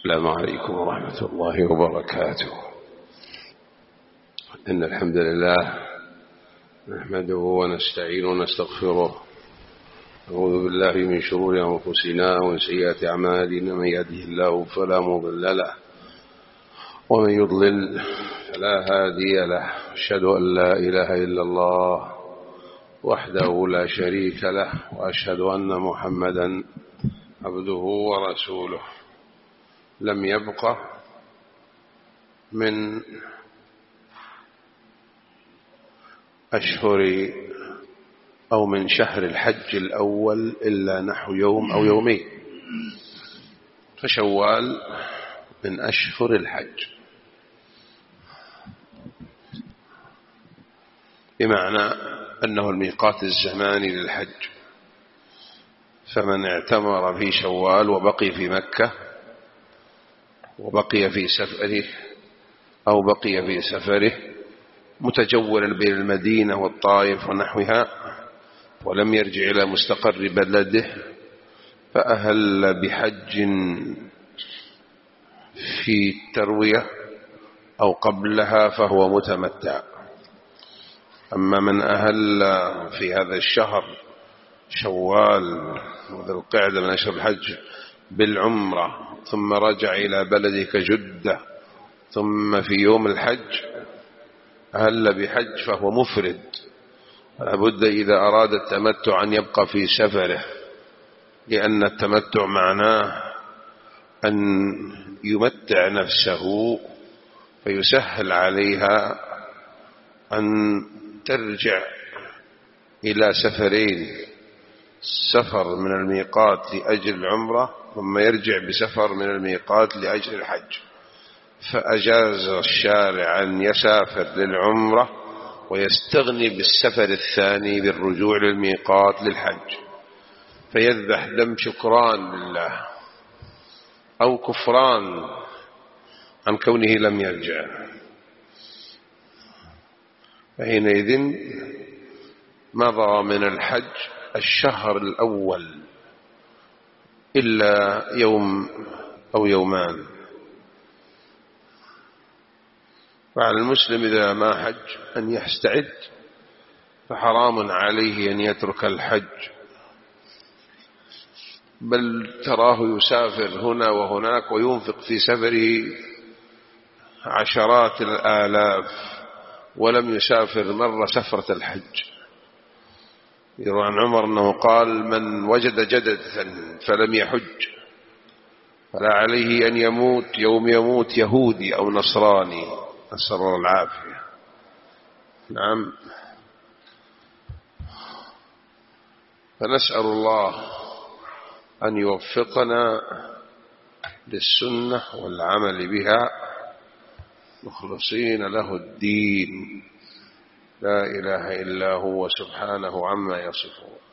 السلام عليكم ورحمة الله وبركاته. إن الحمد لله نحمده ونستعينه ونستغفره، نعوذ بالله من شرور أنفسنا ومن سيئات أعمالنا، من يهده الله فلا مضل له ومن يضلل فلا هادي له. أشهد أن لا إله إلا الله وحده لا شريك له، وأشهد أن محمدا عبده ورسوله. لم يبق من أشهر أو من شهر الحج الأول إلا نحو يوم أو يومين، فشوال من أشهر الحج، بمعنى أنه الميقات الزماني للحج. فمن اعتمر في شوال وبقي في مكة وبقي في سفره أو بقي في سفره متجولا بين المدينة والطائف ونحوها ولم يرجع إلى مستقر بلده، فأهل بحج في التروية أو قبلها فهو متمتع. أما من أهل في هذا الشهر شوال وذي القعدة من أشهر الحج بالعمرة ثم رجع إلى بلده كجدة ثم في يوم الحج أهل بحج فهو مفرد، لابد إذا أراد التمتع أن يبقى في سفره، لأن التمتع معناه أن يمتع نفسه فيسهل عليها أن ترجع إلى سفرين: سفر من الميقات لأجل العمرة ثم يرجع بسفر من الميقات لأجل الحج. فأجاز الشارع أن يسافر للعمرة ويستغني بالسفر الثاني بالرجوع للميقات للحج، فيذبح دم شكران لله أو كفران عن كونه لم يرجع. فحينئذ مضى من الحج الشهر الأول إلا يوم أو يومان. فعلى المسلم إذا ما حج أن يستعد، فحرام عليه أن يترك الحج، بل تراه يسافر هنا وهناك وينفق في سفره عشرات الآلاف ولم يسافر مرة سفرة الحج. يروى عن عمر أنه قال: من وجد جدة فلم يحج فلا عليه أن يموت يوم يموت يهودي أو نصراني، نسأل الله العافية. نعم، فنسأل الله أن يوفقنا للسنة والعمل بها مخلصين له الدين، لا إله إلا هو سبحانه عما يصفون.